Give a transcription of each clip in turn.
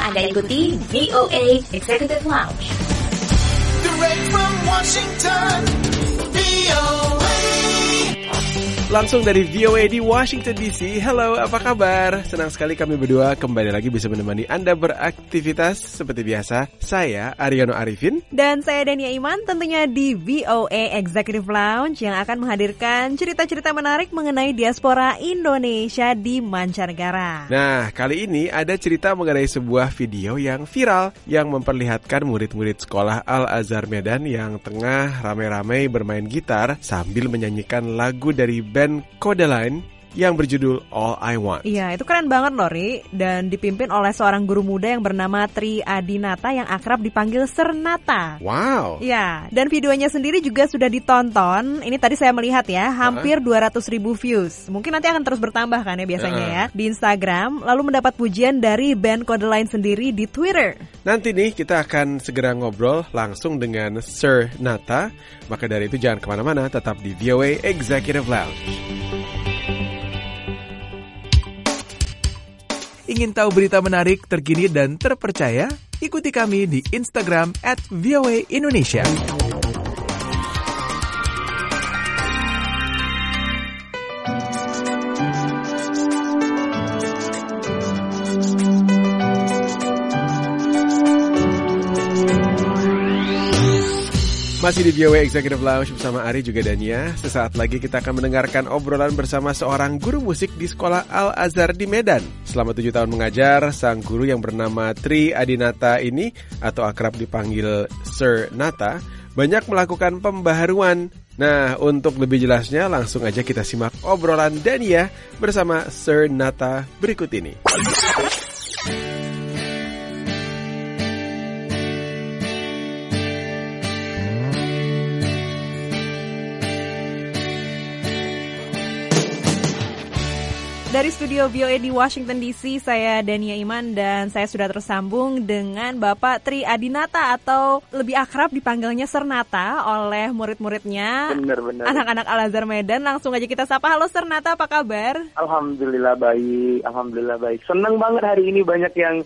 Anda ikuti VOA Executive Lounge. Direct from Washington, VOA. Langsung dari VOA di Washington DC. Halo, apa kabar? Senang sekali kami berdua kembali lagi bisa menemani Anda beraktivitas seperti biasa. Saya Ariano Arifin dan saya Dania Iman, tentunya di VOA Executive Lounge yang akan menghadirkan cerita-cerita menarik mengenai diaspora Indonesia di mancanegara. Nah, kali ini ada cerita mengenai sebuah video yang viral yang memperlihatkan murid-murid sekolah Al-Azhar Medan yang tengah ramai-ramai bermain gitar sambil menyanyikan lagu dari band Kodaline yang berjudul All I Want. Iya, itu keren banget loh, Ri. Dan dipimpin oleh seorang guru muda yang bernama Tri Adinata yang akrab dipanggil Sir Nata. Wow. Iya, dan videonya sendiri juga sudah ditonton. Ini tadi saya melihat ya, hampir 200.000 views. Mungkin nanti akan terus bertambah kan ya biasanya ya di Instagram. Lalu mendapat pujian dari band Kodaline sendiri di Twitter. Nanti nih kita akan segera ngobrol langsung dengan Sir Nata. Maka dari itu jangan kemana-mana, tetap di VOA Executive Lounge. Ingin tahu berita menarik, terkini, dan terpercaya? Ikuti kami di Instagram @voaindonesia. Masih di VOA Executive Lounge bersama Ari juga Dania. Sesaat lagi kita akan mendengarkan obrolan bersama seorang guru musik di sekolah Al-Azhar di Medan. Selama 7 tahun mengajar, sang guru yang bernama Tri Adinata ini, atau akrab dipanggil Sir Nata, banyak melakukan pembaharuan. Nah, untuk lebih jelasnya langsung aja kita simak obrolan Dania bersama Sir Nata berikut ini. Dari studio VOA di Washington DC, saya Dania Iman dan saya sudah tersambung dengan Bapak Tri Adinata atau lebih akrab dipanggilnya Sir Nata oleh murid-muridnya. Benar. Anak-anak Al-Azhar Medan. Langsung aja kita sapa. Halo Sir Nata, apa kabar? Alhamdulillah baik. Senang banget hari ini banyak yang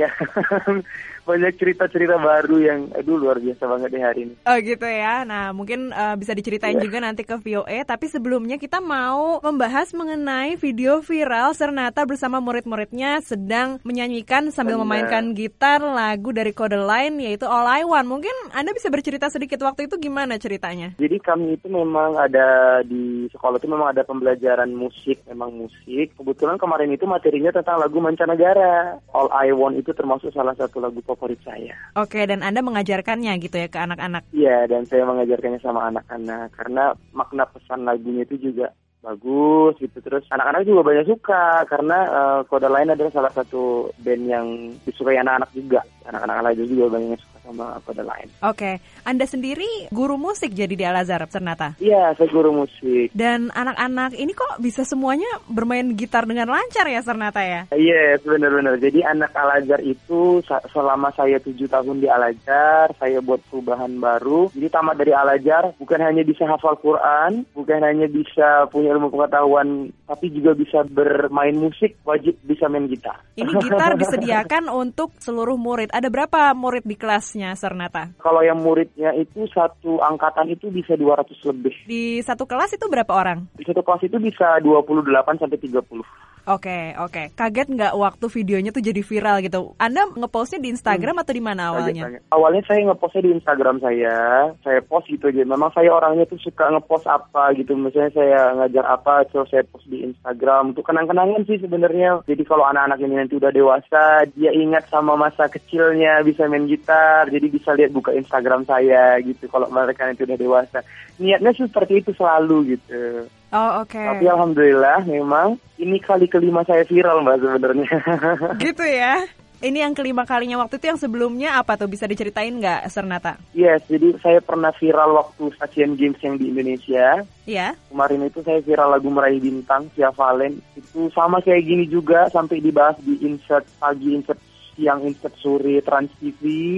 banyak cerita-cerita baru yang luar biasa banget deh hari ini. Oh gitu ya. Nah, mungkin bisa diceritain juga nanti ke VOA. Tapi sebelumnya kita mau membahas mengenai video viral Sir Nata bersama murid-muridnya sedang menyanyikan sambil memainkan gitar lagu dari Kodaline yaitu All I Want. Mungkin Anda bisa bercerita sedikit waktu itu gimana ceritanya? Jadi kami itu memang ada di sekolah itu memang ada pembelajaran musik. Kebetulan kemarin itu materinya tentang lagu mancanegara. All I Want itu termasuk salah satu lagu favorit saya. Oke, dan Anda mengajarkannya gitu ya ke anak-anak? Iya, dan saya mengajarkannya sama anak-anak karena makna pesan lagunya itu juga bagus gitu. Terus anak-anak juga banyak suka karena Kodaline adalah salah satu band yang disukai anak-anak juga. Anak-anak lain juga banyak yang suka sama Kodaline. Oke, Anda sendiri guru musik jadi di Al-Azhar, Sir Nata? Iya, saya guru musik. Dan anak-anak ini kok bisa semuanya bermain gitar dengan lancar ya, Sir Nata ya? Yes, benar. Jadi anak Al-Azhar itu selama saya 7 tahun di Al-Azhar, saya buat perubahan baru. Jadi tamat dari Al-Azhar bukan hanya bisa hafal Quran, bukan hanya bisa punya ilmu pengetahuan, tapi juga bisa bermain musik, wajib bisa main gitar. Ini gitar disediakan untuk seluruh murid. Ada berapa murid di kelasnya, Sir Nata? Kalau yang muridnya itu satu angkatan itu bisa 200 lebih. Di satu kelas itu berapa orang? Di satu kelas itu bisa 28 sampai 30. Oke. Kaget nggak waktu videonya tuh jadi viral gitu? Anda ngepostnya di Instagram atau di mana awalnya? Awalnya saya ngepostnya di Instagram saya post gitu aja. Memang saya orangnya tuh suka ngepost apa gitu. Misalnya saya ngajar apa, terus saya post di Instagram. Untuk kenang-kenangan sih sebenarnya. Jadi kalau anak-anak ini nanti udah dewasa, dia ingat sama masa kecilnya bisa main gitar. Jadi bisa lihat buka Instagram saya gitu. Kalau mereka nanti udah dewasa, niatnya sih seperti itu selalu gitu. Oh, oke. Tapi alhamdulillah memang ini kali kelima saya viral Mbak sebenarnya. Gitu ya. Ini yang kelima kalinya. Waktu itu yang sebelumnya apa tuh? Bisa diceritain nggak, Sir Nata? Yes, jadi saya pernah viral waktu Asian Games yang di Indonesia. Iya. Kemarin itu saya viral lagu Meraih Bintang, Via Valen. Itu sama kayak gini juga, sampai dibahas di Insert Pagi, Insert Siang, Insert Sore, Trans TV.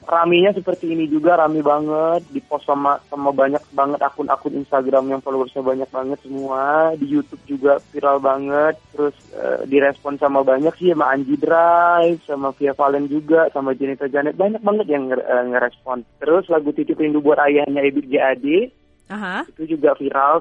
raminya seperti ini juga, rame banget, di-post sama banyak banget akun-akun Instagram yang followersnya banyak banget semua, di YouTube juga viral banget, terus direspon sama banyak sih, sama Anji Drive, sama Via Valen juga, sama Jenita Janet, banyak banget yang ngerespon. Terus lagu Titip Rindu buat ayahnya Ebit GAD, itu juga viral,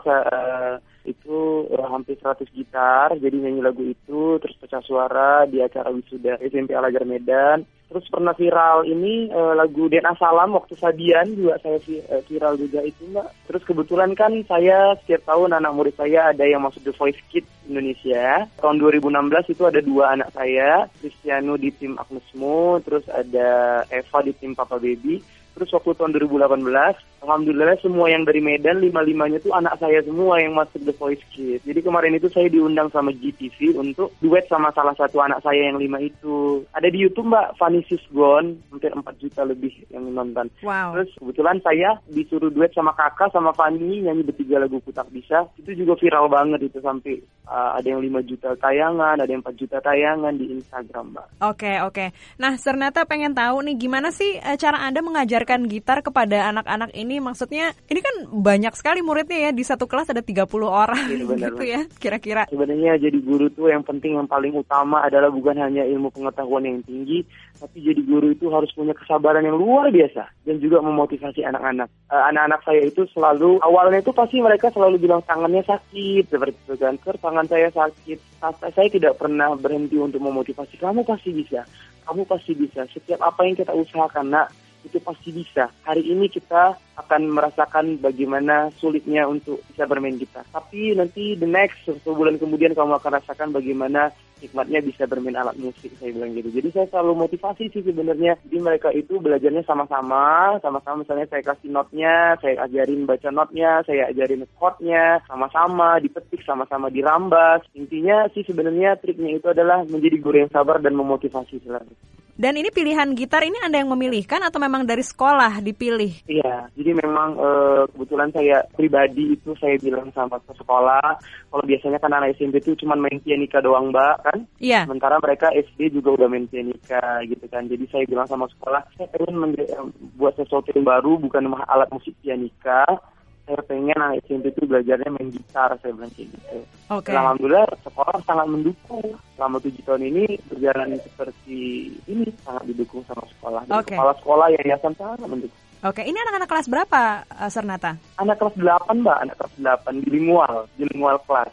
itu hampir 100 gitar, jadi nyanyi lagu itu, terus pecah suara di acara wisuda SMP Al-Azhar Medan. Terus pernah viral ini lagu DNA Salam waktu Sabian juga saya viral juga itu Mbak. Terus kebetulan kan saya setiap tahun anak murid saya ada yang masuk The Voice Kids Indonesia. Tahun 2016 itu ada 2 anak saya, Cristiano di tim Agnes Mo, terus ada Eva di tim Papa Baby. Terus waktu tahun 2018, alhamdulillah semua yang dari Medan, 5-5-nya tuh anak saya semua yang masuk The Voice Kids. Jadi kemarin itu saya diundang sama GTV untuk duet sama salah satu anak saya yang 5 itu. Ada di YouTube Mbak, Fanny Sisgon, hampir 4 juta lebih yang nonton. Wow. Terus kebetulan saya disuruh duet sama kakak, sama Fanny, nyanyi bertiga lagu Ku Tak Bisa. Itu juga viral banget itu, sampai ada yang 5 juta tayangan, ada yang 4 juta tayangan di Instagram Mbak. Oke. Nah, Sernata pengen tahu nih, gimana sih cara Anda mengajarkan gitar kepada anak-anak ini? Maksudnya ini kan banyak sekali muridnya ya, di satu kelas ada 30 orang gitu ya kira-kira. Sebenarnya jadi guru tuh yang penting, yang paling utama adalah bukan hanya ilmu pengetahuan yang tinggi, tapi jadi guru itu harus punya kesabaran yang luar biasa dan juga memotivasi anak-anak. Anak-anak saya itu selalu, awalnya itu pasti mereka selalu bilang tangannya sakit, seperti itu kan, tangan saya sakit. Saya tidak pernah berhenti untuk memotivasi, kamu pasti bisa, setiap apa yang kita usahakan nak, itu pasti bisa. Hari ini kita akan merasakan bagaimana sulitnya untuk bisa bermain gitar. Tapi nanti the next 1 bulan kemudian kamu akan rasakan bagaimana nikmatnya bisa bermain alat musik, saya bilang gitu. Jadi saya selalu motivasi sih sebenarnya. Jadi mereka itu belajarnya sama-sama misalnya saya kasih notnya, saya ajarin baca notnya, saya ajarin chordnya, sama-sama dipetik, sama-sama dirambas. Intinya sih sebenarnya triknya itu adalah menjadi guru yang sabar dan memotivasi selalu. Dan ini pilihan gitar ini Anda yang memilihkan atau memang dari sekolah dipilih? Iya, jadi memang kebetulan saya pribadi itu saya bilang sama ke sekolah, kalau biasanya kan anak SMP itu cuma main pianika doang Mbak kan? Iya. Sementara mereka SD juga udah main pianika gitu kan. Jadi saya bilang sama sekolah, saya pengen buat sesuatu yang baru, bukan alat musik pianika. Saya pengen anak SMP itu belajarnya main gitar, saya bilang kayak gitu. Oke. Alhamdulillah sekolah sangat mendukung. Selama 7 tahun ini berjalan seperti ini, sangat didukung sama sekolah. Kepala sekolah, yayasan sangat mendukung. Oke, ini anak-anak kelas berapa, Sernata? Anak kelas 8 Mbak, anak kelas 8, bilingual kelas.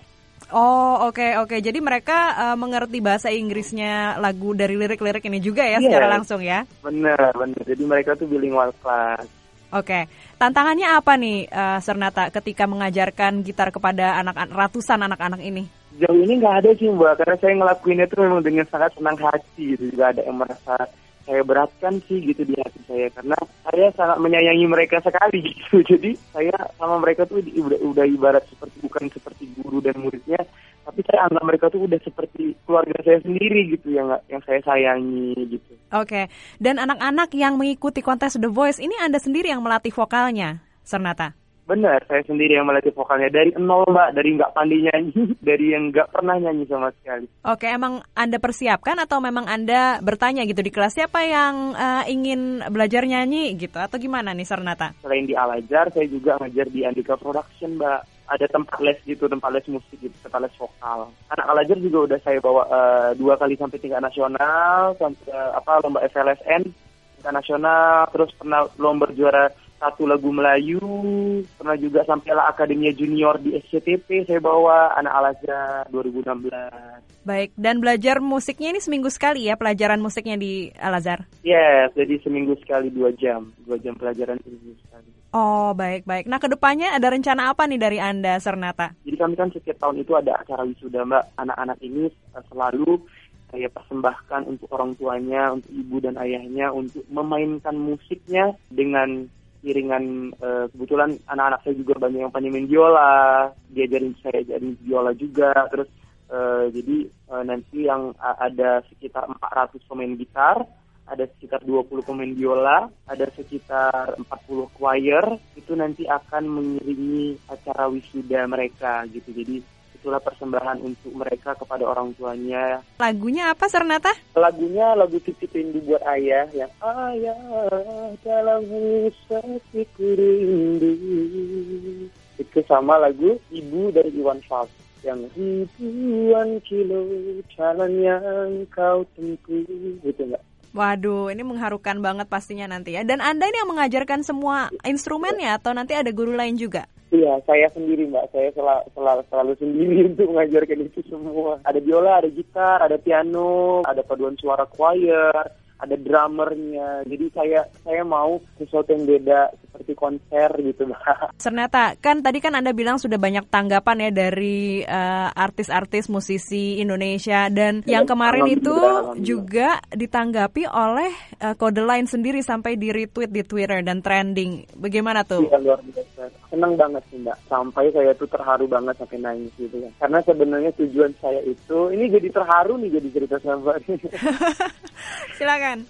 Oh, oke. Jadi mereka mengerti bahasa Inggrisnya lagu dari lirik-lirik ini juga ya, secara langsung ya? Bener. Jadi mereka tuh bilingual kelas. Oke, tantangannya apa nih Sernata ketika mengajarkan gitar kepada ratusan anak-anak ini? Jauh ini nggak ada sih Mbak, karena saya ngelakuinnya itu memang dengan sangat senang hati gitu. Juga ada yang merasa saya beratkan sih gitu di hati saya, karena saya sangat menyayangi mereka sekali gitu. Jadi saya sama mereka tuh udah ibarat bukan seperti guru dan muridnya, tapi saya anggap mereka tuh udah seperti keluarga saya sendiri gitu, yang saya sayangi gitu. Oke, dan anak-anak yang mengikuti kontes The Voice ini Anda sendiri yang melatih vokalnya, Sernata? Benar, saya sendiri yang melatih vokalnya dari nol Mbak, dari nggak pandai nyanyi, dari yang nggak pernah nyanyi sama sekali. Oke, emang Anda persiapkan atau memang Anda bertanya gitu di kelas siapa yang ingin belajar nyanyi gitu, atau gimana nih Sernata? Selain di Al-Azhar, saya juga ngajar di Andika Production Mbak. Ada tempat les gitu, tempat les musik gitu, tempat les vokal. Anak Al-Azhar juga udah saya bawa 2 kali sampai tingkat nasional, sampai lomba FLSN tingkat nasional, terus pernah lomba juara 1 lagu Melayu, pernah juga sampailah Akademia Junior di SCTP, saya bawa anak Al-Azhar 2016. Baik, dan belajar musiknya ini seminggu sekali ya, pelajaran musiknya di Al-Azhar? Yes, jadi seminggu sekali 2 jam pelajaran seminggu sekali. Oh, baik. Nah, kedepannya ada rencana apa nih dari Anda, Sernata? Jadi kami kan setiap tahun itu ada acara wisuda Mbak, anak-anak ini selalu saya persembahkan untuk orang tuanya, untuk ibu dan ayahnya, untuk memainkan musiknya dengan iringan. Kebetulan anak-anak saya juga banyak yang pandai main biola, saya ajarin biola juga. Terus jadi nanti yang ada sekitar 400 pemain gitar, ada sekitar 20 pemain biola, ada sekitar 40 choir, itu nanti akan mengiringi acara wisuda mereka gitu. Jadi itulah persembahan untuk mereka kepada orang tuanya. Lagunya apa, Sernata? Lagunya lagu Titip Rindu buat Ayah, yang ayah dalam hatiku rindu. Itu sama lagu Ibu dari Iwan Fals, yang ribuan kilo jalan yang kau tempuh, gitu enggak? Waduh, ini mengharukan banget pastinya nanti ya. Dan Anda ini yang mengajarkan semua instrumennya atau nanti ada guru lain juga? Iya, saya sendiri Mbak. Saya selalu sendiri untuk mengajarkan itu semua. Ada biola, ada gitar, ada piano, ada paduan suara choir, ada drummernya. Jadi saya mau sesuatu yang beda seperti konser gitu, Mbak. Sernata, kan tadi kan Anda bilang sudah banyak tanggapan ya dari artis-artis musisi Indonesia, dan yang kemarin itu juga ditanggapi oleh Kode Line sendiri sampai di retweet di Twitter dan trending. Bagaimana tuh? Iya, luar biasa. Senang banget sih Mbak. Sampai saya tuh terharu banget sampai nangis gitu kan. Karena sebenarnya tujuan saya itu, ini jadi terharu nih jadi cerita sama Mbak. Silakan.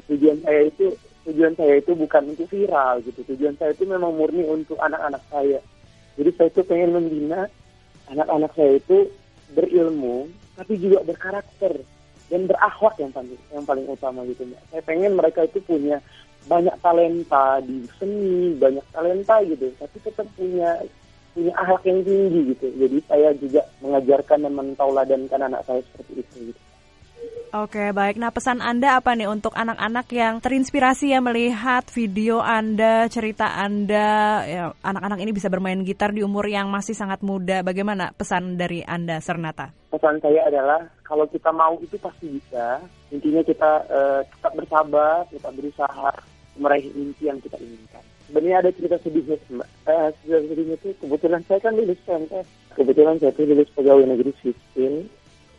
Tujuan saya itu bukan untuk viral gitu. Tujuan saya itu memang murni untuk anak-anak saya. Jadi saya tuh pengen membina anak-anak saya itu berilmu, tapi juga berkarakter dan berakhlak yang paling utama gitu Mbak. Saya pengen mereka itu punya banyak talenta di seni, banyak talenta gitu, tapi tetap punya akhlak yang tinggi gitu. Jadi saya juga mengajarkan dan mentauladankan anak saya seperti itu gitu. Oke, baik. Nah, pesan Anda apa nih untuk anak-anak yang terinspirasi ya melihat video Anda, cerita Anda, ya, anak-anak ini bisa bermain gitar di umur yang masih sangat muda. Bagaimana pesan dari Anda, Sernata? Pesan saya adalah kalau kita mau itu pasti bisa. Intinya kita tetap bersabar, kita berusaha meraih mimpi yang kita inginkan. Sebenarnya ada cerita sedihnya, Mbak. Cerita sedihnya itu kebetulan saya kan lulus PNS. Kebetulan saya tuh lulus pegawai negeri sipil.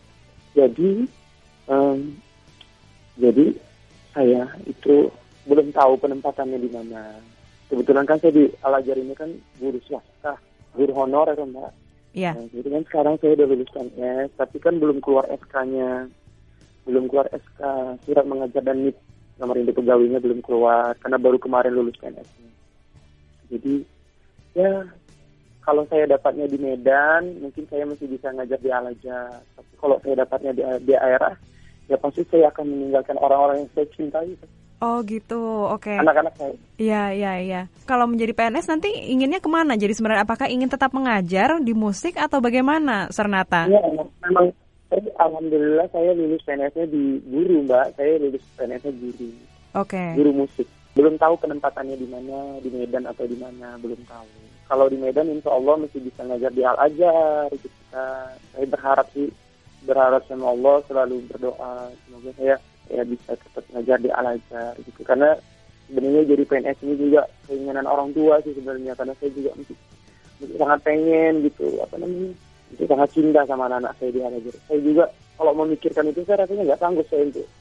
Jadi saya itu belum tahu penempatannya di mana. Kebetulan kan saya di Al-Azhar ini kan guru swasta, guru honorer Mbak. Iya. Nah, jadi kan sekarang saya udah lulus PNS, tapi kan belum keluar SK-nya. Belum keluar SK, surat mengajar dan NIP, nomor induk pegawainya belum keluar, karena baru kemarin lulus PNS-nya. Jadi, ya, kalau saya dapatnya di Medan, mungkin saya masih bisa ngajar di Al-Azhar. Tapi kalau saya dapatnya di daerah, ya pasti saya akan meninggalkan orang-orang yang saya cintai. Oh gitu, oke. Anak-anak saya. Iya. Kalau menjadi PNS nanti inginnya kemana? Jadi sebenarnya apakah ingin tetap mengajar di musik atau bagaimana, Sernata? Iya, memang alhamdulillah saya lulus PNS-nya di guru, Mbak. Saya lulus PNS-nya guru. Oke. Guru musik. Belum tahu penempatannya di mana, di Medan atau di mana, belum tahu. Kalau di Medan insya Allah masih bisa ngajar di Al-Azhar gitu. Saya berharap sama Allah, selalu berdoa semoga saya bisa tetap ngajar di Al-Azhar gitu. Karena sebenarnya jadi PNS ini juga keinginan orang tua sih sebenarnya, karena saya juga masih sangat pengen gitu, itu sangat cinta sama anak-anak saya di Al-Azhar. Saya juga kalau memikirkan itu saya rasanya nggak sanggup saya untuk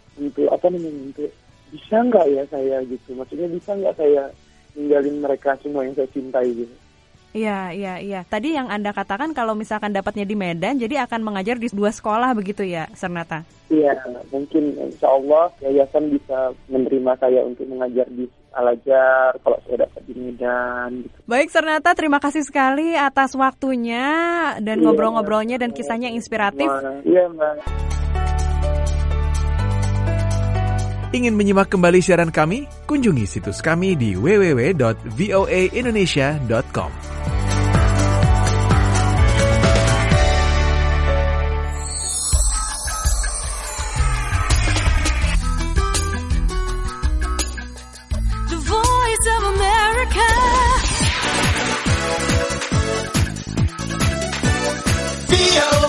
bisa nggak ya saya gitu, maksudnya bisa nggak saya ninggalin mereka semua yang saya cintai gitu. Iya. Tadi yang Anda katakan kalau misalkan dapatnya di Medan, jadi akan mengajar di 2 sekolah begitu ya, Sernata? Iya, mungkin insya Allah yayasan bisa menerima saya untuk mengajar di Al-Azhar kalau saya dapat di Medan. Gitu. Baik, Sernata, terima kasih sekali atas waktunya dan ngobrol-ngobrolnya dan kisahnya inspiratif. Iya, Mbak. Ingin menyimak kembali siaran kami? Kunjungi situs kami di www.voaindonesia.com. The Voice of America. VOA.